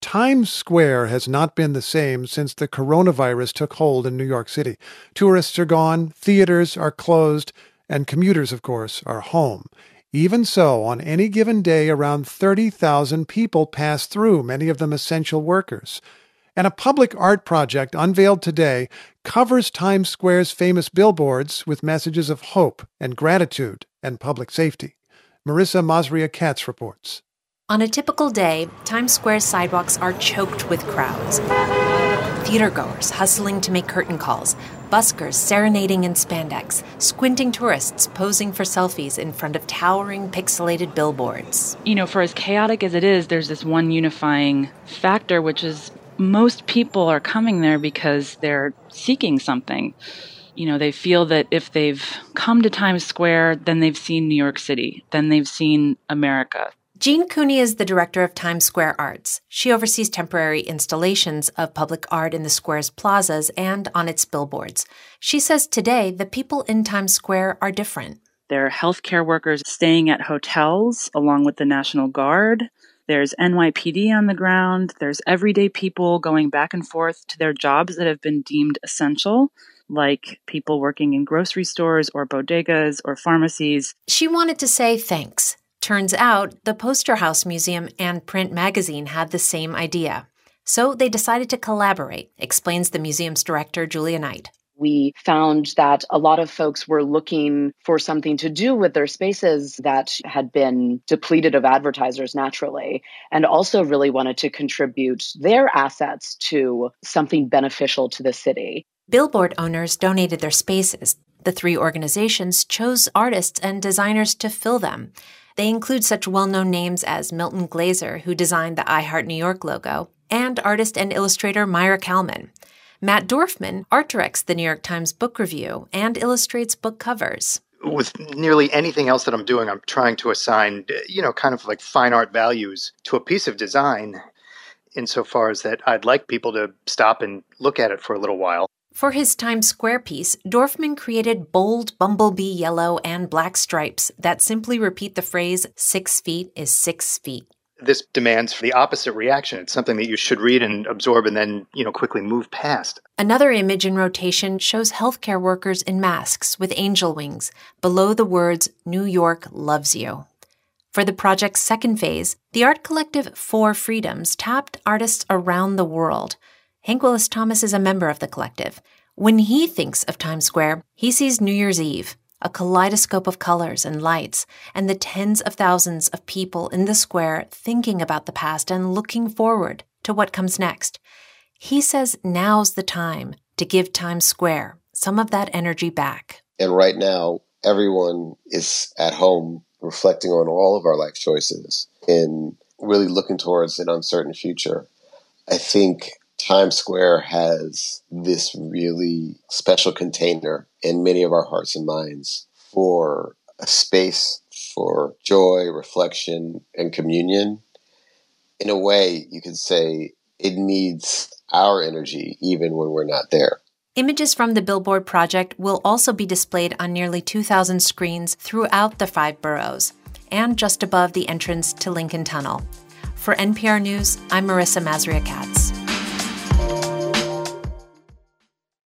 Times Square has not been the same since the coronavirus took hold in New York City. Tourists are gone, theaters are closed, and commuters, of course, are home. Even so, on any given day, around 30,000 people pass through, many of them essential workers. And a public art project unveiled today covers Times Square's famous billboards with messages of hope and gratitude and public safety. Marissa Masria-Katz reports. On a typical day, Times Square's sidewalks are choked with crowds. Theatergoers hustling to make curtain calls, buskers serenading in spandex, squinting tourists posing for selfies in front of towering pixelated billboards. For as chaotic as it is, there's this one unifying factor, which is most people are coming there because they're seeking something. They feel that if they've come to Times Square, then they've seen New York City, then they've seen America. Jean Cooney is the director of Times Square Arts. She oversees temporary installations of public art in the square's plazas and on its billboards. She says today the people in Times Square are different. There are healthcare workers staying at hotels along with the National Guard. There's NYPD on the ground. There's everyday people going back and forth to their jobs that have been deemed essential, like people working in grocery stores or bodegas or pharmacies. She wanted to say thanks. Turns out the Poster House Museum and print magazine had the same idea. So they decided to collaborate, explains the museum's director, Julia Knight. We found that a lot of folks were looking for something to do with their spaces that had been depleted of advertisers naturally, and also really wanted to contribute their assets to something beneficial to the city. Billboard owners donated their spaces. The three organizations chose artists and designers to fill them. They include such well-known names as Milton Glaser, who designed the I Heart New York logo, and artist and illustrator Myra Kalman. Matt Dorfman art directs the New York Times Book Review and illustrates book covers. With nearly anything else that I'm doing, I'm trying to assign, kind of like fine art values to a piece of design, insofar as that I'd like people to stop and look at it for a little while. For his Times Square piece, Dorfman created bold bumblebee yellow and black stripes that simply repeat the phrase, 6 feet is 6 feet. This demands the opposite reaction. It's something that you should read and absorb and then, quickly move past. Another image in rotation shows healthcare workers in masks with angel wings, below the words, New York loves you. For the project's second phase, the art collective Four Freedoms tapped artists around the world. Hank Willis Thomas is a member of the collective. When he thinks of Times Square, he sees New Year's Eve, a kaleidoscope of colors and lights, and the tens of thousands of people in the square thinking about the past and looking forward to what comes next. He says now's the time to give Times Square some of that energy back. And right now, everyone is at home reflecting on all of our life choices and really looking towards an uncertain future. I think Times Square has this really special container in many of our hearts and minds for a space for joy, reflection, and communion. In a way, you could say it needs our energy even when we're not there. Images from the Billboard project will also be displayed on nearly 2,000 screens throughout the 5 boroughs and just above the entrance to Lincoln Tunnel. For NPR News, I'm Marissa Masria-Katz.